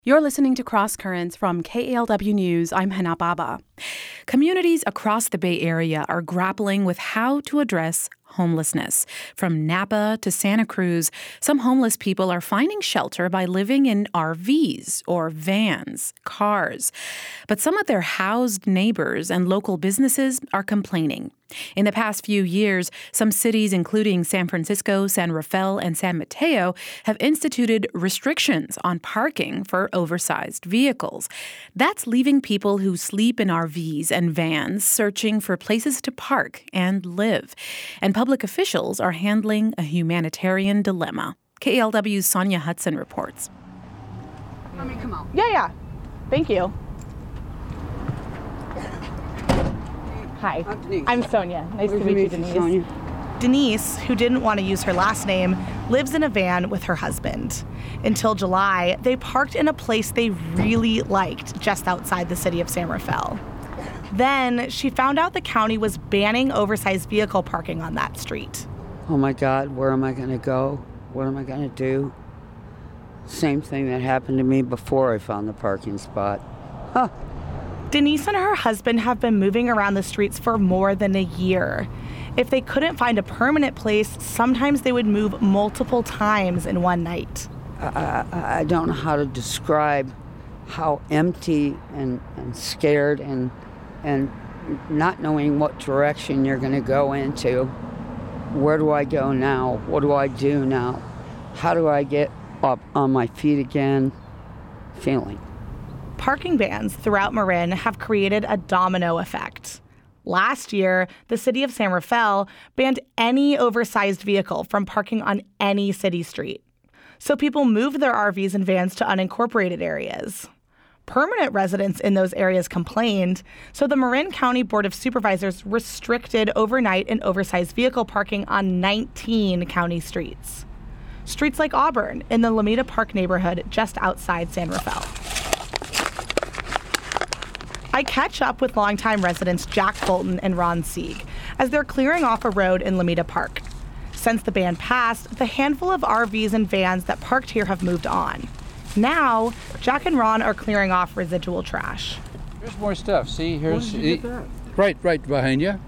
You're listening to Cross Currents from KALW News. I'm Hana Baba. Communities across the Bay Area are grappling with how to address homelessness. From Napa to Santa Cruz, some homeless people are finding shelter by living in RVs or vans, cars. But some of their housed neighbors and local businesses are complaining. In the past few years, some cities, including San Francisco, San Rafael, and San Mateo, have instituted restrictions on parking for oversized vehicles. That's leaving people who sleep in RVs and vans searching for places to park and live. And public officials are handling a humanitarian dilemma. KALW's Sonia Hudson reports. Let me come out. Yeah. Thank you. Hi, I'm Sonia. Nice to meet you, Denise. Sonia. Denise, who didn't want to use her last name, lives in a van with her husband. Until July, they parked in a place they really liked just outside the city of San Rafael. Then she found out the county was banning oversized vehicle parking on that street. Oh my God, where am I going to go? What am I going to do? Same thing that happened to me before I found the parking spot. Huh. Denise and her husband have been moving around the streets for more than a year. If they couldn't find a permanent place, sometimes they would move multiple times in one night. I don't know how to describe how empty and scared and not knowing what direction you're going to go into. Where do I go now? What do I do now? How do I get up on my feet again? Feeling. Parking bans throughout Marin have created a domino effect. Last year, the city of San Rafael banned any oversized vehicle from parking on any city street. So people moved their RVs and vans to unincorporated areas. Permanent residents in those areas complained, so the Marin County Board of Supervisors restricted overnight and oversized vehicle parking on 19 county streets. Streets like Auburn in the Lomita Park neighborhood just outside San Rafael. I catch up with longtime residents Jack Fulton and Ron Sieg as they're clearing off a road in Lomita Park. Since the ban passed, the handful of RVs and vans that parked here have moved on. Now, Jack and Ron are clearing off residual trash. Here's more stuff. See, here's right behind you.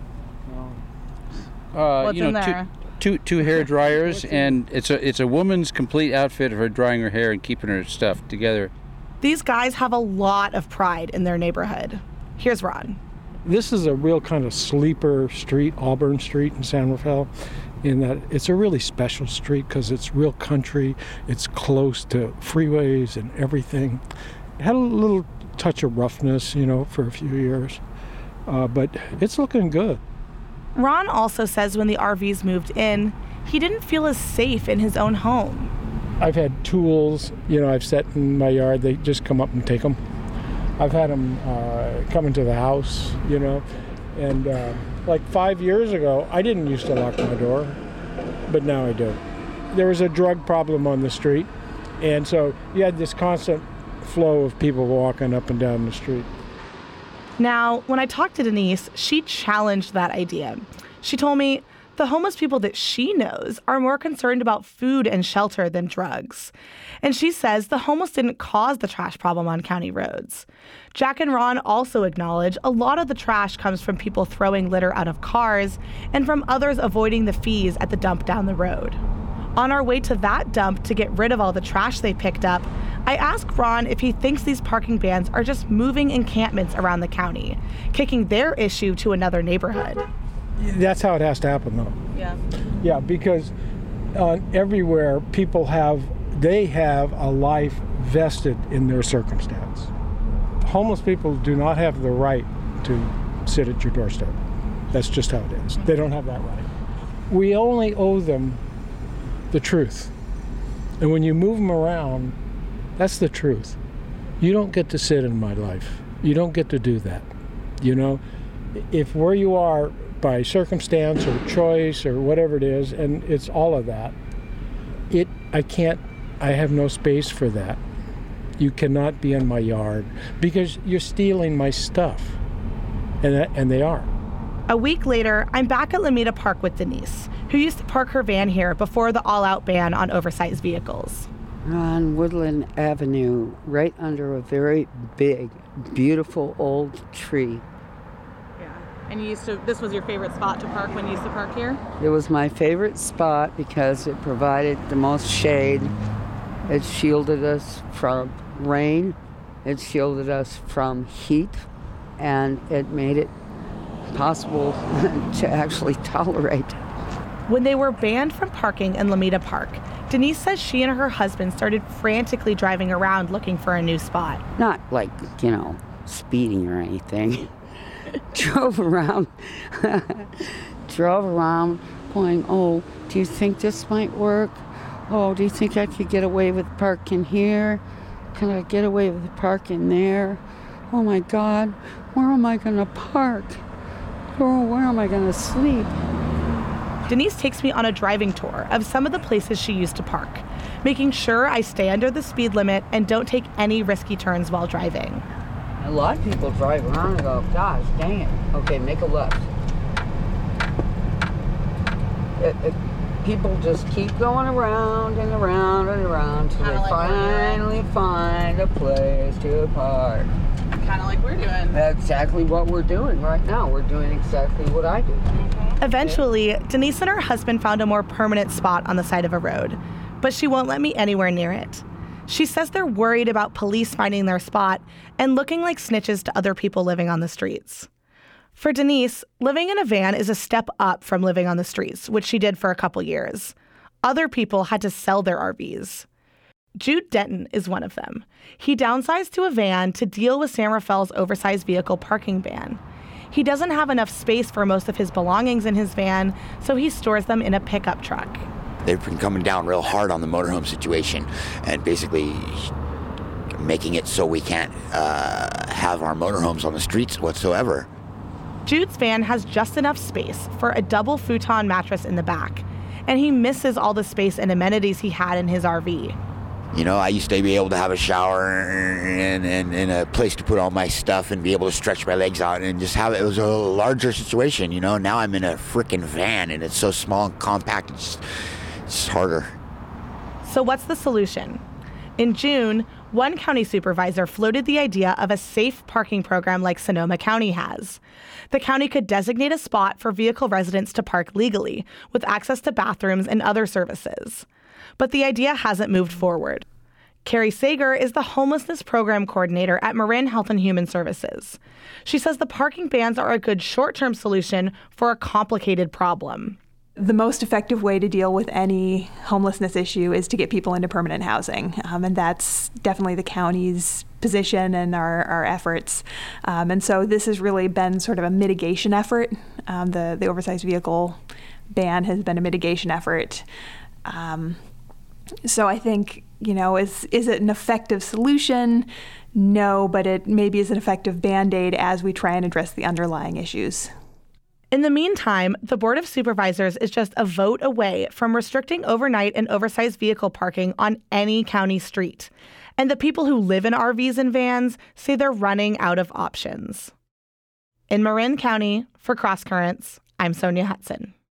What's in there? Two hair dryers, and it's a woman's complete outfit for drying her hair and keeping her stuff together. These guys have a lot of pride in their neighborhood. Here's Ron. This is a real kind of sleeper street, Auburn Street in San Rafael, in that it's a really special street because it's real country. It's close to freeways and everything. It had a little touch of roughness, for a few years, but it's looking good. Ron also says when the RVs moved in, he didn't feel as safe in his own home. I've had tools, I've set in my yard. They just come up and take them. I've had them come into the house, and like 5 years ago, I didn't used to lock my door, but now I do. There was a drug problem on the street, and so you had this constant flow of people walking up and down the street. Now, when I talked to Denise, she challenged that idea. She told me the homeless people that she knows are more concerned about food and shelter than drugs. And she says the homeless didn't cause the trash problem on county roads. Jack and Ron also acknowledge a lot of the trash comes from people throwing litter out of cars and from others avoiding the fees at the dump down the road. On our way to that dump to get rid of all the trash they picked up, I asked Ron if he thinks these parking bans are just moving encampments around the county, kicking their issue to another neighborhood. That's how it has to happen, though. Yeah. Yeah, because everywhere people have a life vested in their circumstance. Homeless people do not have the right to sit at your doorstep. That's just how it is. They don't have that right. We only owe them the truth. And when you move them around, that's the truth. You don't get to sit in my life. You don't get to do that. If where you are by circumstance or choice or whatever it is, and it's all of that, I have no space for that. You cannot be in my yard because you're stealing my stuff. And they are. A week later, I'm back at Lomita Park with Denise, who used to park her van here before the all-out ban on oversized vehicles. On Woodland Avenue, right under a very big, beautiful old tree. Yeah. And this was your favorite spot to park when you used to park here? It was my favorite spot because it provided the most shade. It shielded us from rain. It shielded us from heat. And it made it possible to actually tolerate. When they were banned from parking in Lomita Park, Denise says she and her husband started frantically driving around looking for a new spot. Not like, speeding or anything. Drove around going, oh, do you think this might work? Oh, do you think I could get away with parking here? Can I get away with parking there? Oh my God, where am I going to park? Oh, where am I going to sleep? Denise takes me on a driving tour of some of the places she used to park, making sure I stay under the speed limit and don't take any risky turns while driving. A lot of people drive around and go, gosh, dang it. Okay, make a left. People just keep going around and around and around till they finally find a place to park. Kind of like we're doing. That's exactly what we're doing right now. We're doing exactly what I do. Eventually, Denise and her husband found a more permanent spot on the side of a road, but she won't let me anywhere near it. She says they're worried about police finding their spot and looking like snitches to other people living on the streets. For Denise, living in a van is a step up from living on the streets, which she did for a couple years. Other people had to sell their RVs. Jude Denton is one of them. He downsized to a van to deal with San Rafael's oversized vehicle parking ban. He doesn't have enough space for most of his belongings in his van, so he stores them in a pickup truck. They've been coming down real hard on the motorhome situation and basically making it so we can't have our motorhomes on the streets whatsoever. Jude's van has just enough space for a double futon mattress in the back, and he misses all the space and amenities he had in his RV. I used to be able to have a shower and a place to put all my stuff and be able to stretch my legs out and just have it. It was a larger situation, Now I'm in a frickin' van and it's so small and compact, it's harder. So what's the solution? In June, one county supervisor floated the idea of a safe parking program like Sonoma County has. The county could designate a spot for vehicle residents to park legally, with access to bathrooms and other services. But the idea hasn't moved forward. Carrie Sager is the homelessness program coordinator at Marin Health and Human Services. She says the parking bans are a good short-term solution for a complicated problem. The most effective way to deal with any homelessness issue is to get people into permanent housing. And that's definitely the county's position and our efforts. And so this has really been sort of a mitigation effort. The oversized vehicle ban has been a mitigation effort. So I think, is it an effective solution? No, but it maybe is an effective Band-Aid as we try and address the underlying issues. In the meantime, the Board of Supervisors is just a vote away from restricting overnight and oversized vehicle parking on any county street. And the people who live in RVs and vans say they're running out of options. In Marin County, for Cross Currents, I'm Sonia Hudson.